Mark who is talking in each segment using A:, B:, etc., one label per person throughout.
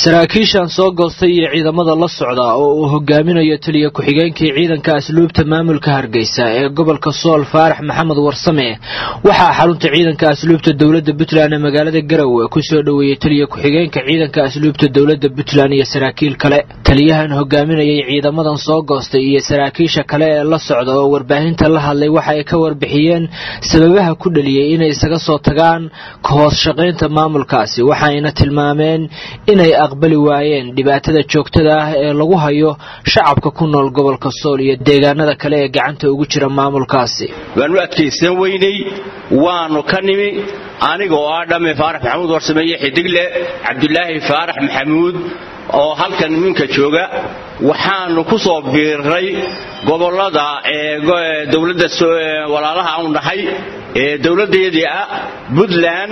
A: saraakiishan soo goostay iyo ciidamada la socda oo uu hogaaminayo taliye ku-xigeenkii ciidanka asluubta maamulka Hargeysa ee gobolka Sool Faarax Maxamed Warsame waxa xarunta ciidanka asluubta dawladda Puntland ee magaalada Garowe ku soo dhaweeyay taliye ku-xigeenka ciidanka asluubta dawladda Puntland iyo saraakiil kale taliyahan hogaaminayay ciidamadan soo goostay iyo saraakiisha kale ee la socda oo warbaahinta la hadlay waxa ay ka warbixiyeen sababaha ku dhaliyay inay isaga soo tagaan ka hoos shaqeynta maamulkaasi waxayna tilmaameen inay aqbali waayeen dhibaatada joogtada ah ee lagu hayo shacabka ku nool gobolka Sool iyo deegaanada kale ee gacanta ugu jira maamulkaasi
B: waanu adkaysan weynay waanu ka nimi aniga oo Aadame Faarax Maxamuud Warsameeye Xidigle Cabdullaahi Faarax Maxamuud oo halkan minka jooga waxaanu ku soo biiray gobolada ee dawladda walaalaha aan nahay ee dawladeedii ah Puntland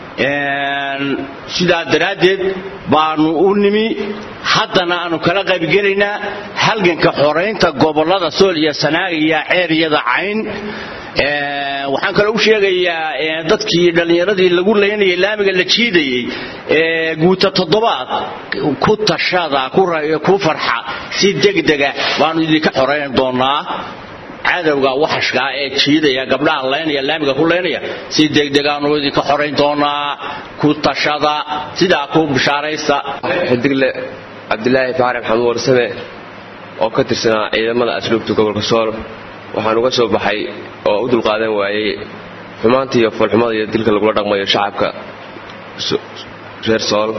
B: sida daraadeed baanu u nimi haddana aanu kala qayb gelaynaa halganka xoreynta gobolada Sool iyo Sanaag iyo Ceeriyada Cayn waxaan kale u sheegayaa dadkii dhalinyaradii lagu leeynayay laamiga la jiidayay guuta toddobaad ku tashada ku farxa si degdega baanu idinka xoreyn doonaa cadawga waxashka ee jiidaya gabdhaha leynaya laamiga ku leynaya si degdega aanu idinka xoreyn doonaa ku tashada sida ku bishaaraysta
C: Xidigle Cabdullaahi Faarax Maxamuud Warsame oo ka tirsanaa ciidamada asluubta gobolka Sool waxaan uga soo baxay oo u dul qaadan waayay xumaantii iyo falxumada iyo dilka lagu dhaqmayo shacabka reer Sool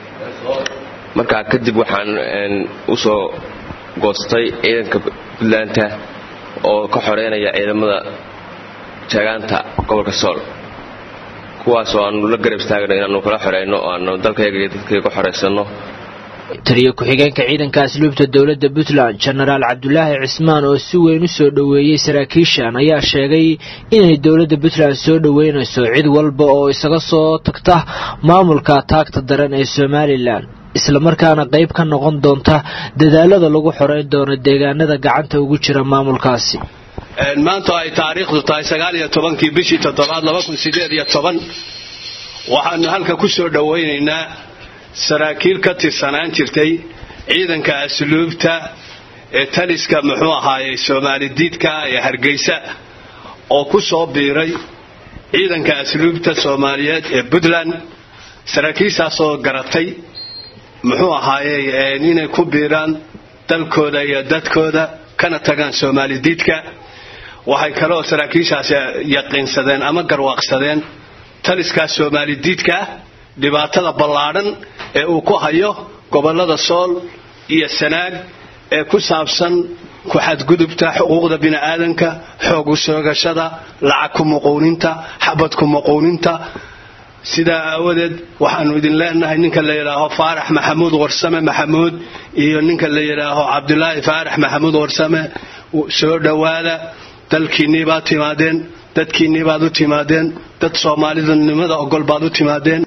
C: marka kadib waxaan u soo goostay ciidanka Puntland oo ka xoreynaya ciidamada jagaanta gobolka Sool kuwaas oo aanu la garab istaagno inaanu kala xoreyno oo aanu dalkayga iyo dadkayga ku xoreysano
A: taliye ku-xigeenka ciidanka asluubta dawladda Puntland General Cabdullaahi Cismaan oo si weyn u soo dhaweeyay saraakiishan ayaa sheegay inay dawladda Puntland soo dhaweynayso cid walba oo isaga soo tagta maamulka taagta daran ee Somaliland isla markaana qayb ka noqon doonta dadaalada lagu xoreyn doono deegaanada gacanta ugu jira maamulkaasi
D: maanta ay taariikhdu tahay 19 bishii 7 2018 waxaanu halka ku soo dhaweynaynaa saraakiil ka tirsanaan jirtay ciidanka asluubta ee taliska muxuu ahaayay Soomaalidiidka ee Hargeysa oo ku soo biiray ciidanka asluubta Soomaaliyeed ee Puntland saraakiishaas oo garatay muxuu ahaayay inay ku biiraan dalkooda iyo dadkooda kana tagaan Soomaalidiidka waxay kaloo saraakiishaas yaqiinsadeen ama garwaaqsadeen taliska Soomaalidiidka dhibaatada ballaaran ee uu ku hayo gobolada Sool iyo Sanaag ee ku saabsan ku xadgudubta xuquuqda bini'aadanka xoog u soogashada lacag ku muquuninta xabad ku muquuninta sida awadeed waxaanu idin leenahay ninka la yiraahdo Faarax Maxamuud Warsame Maxamuud iyo ninka la yiraahdo Cabdullaahi Faarax Maxamuud Warsame soo dhawaada dalkiinii baad timaadeen dadkiinii baad u timaadeen dad Soomaalida nimada ogol baad u timaadeen